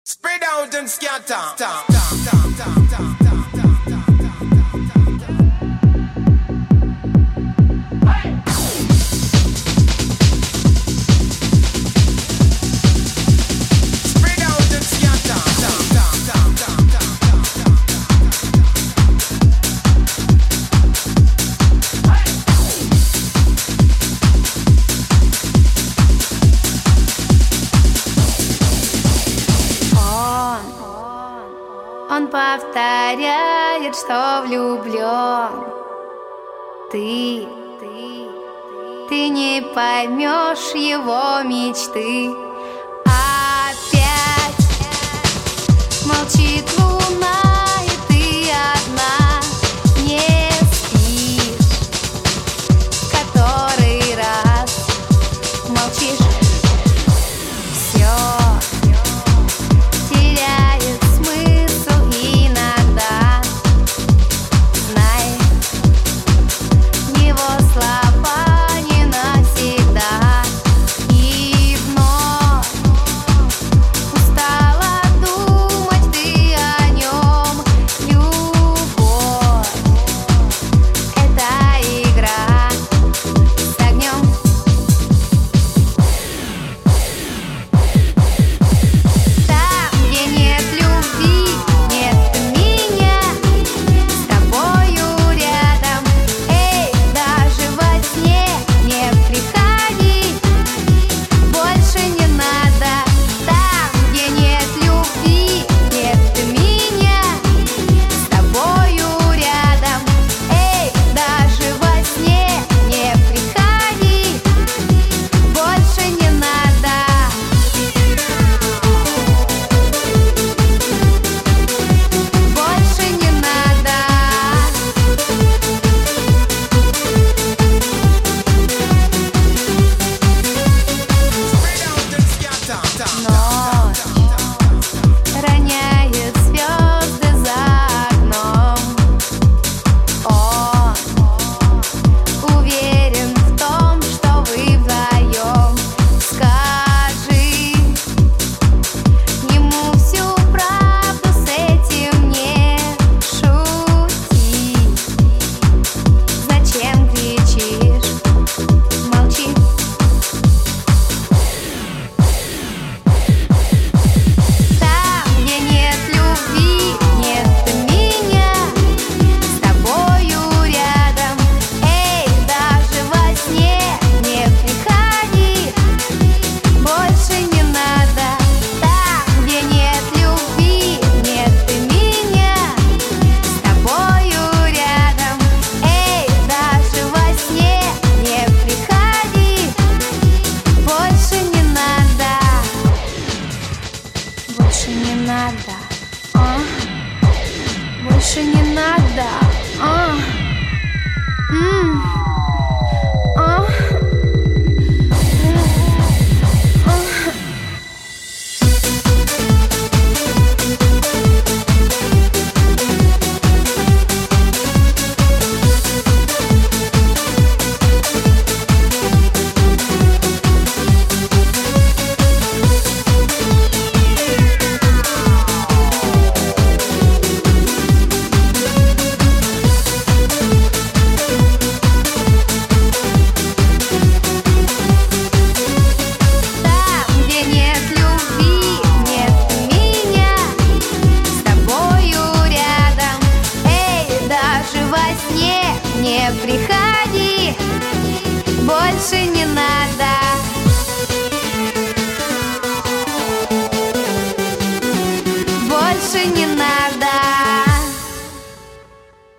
Spread out and scatter. Он повторяет, что влюблен. Ты не поймешь его мечты. Опять молчит луна, и ты одна не спишь. Который раз молчишь. Все теряет смысл иногда. Знай, его слова не навсегда. И вновь устала думать ты о нем. Любовь — это игра с огнем. Там, где нет любви, нет меня с тобою рядом. Эй, даже во сне не приходи, больше не надо. Там, где нет любви, нет меня с тобою рядом. Эй, даже во сне не приходи, больше не надо. Больше не надо. Ночь роняет звезды за окном. Он уверен в том, что вы вдвоем. Скажи ему всю правду, с этим не шути. Зачем кричишь? Молчи. Там, где нет любви, нет меня с тобою рядом. Эй, даже во сне не приходи, больше не надо. Там, где нет любви, нет меня с тобою рядом. Эй, даже во сне не приходи, больше не надо. Больше не надо, больше не надо, м, а. Там, где нет любви, нет меня с тобою рядом. Эй, даже во сне не приходи, больше не надо.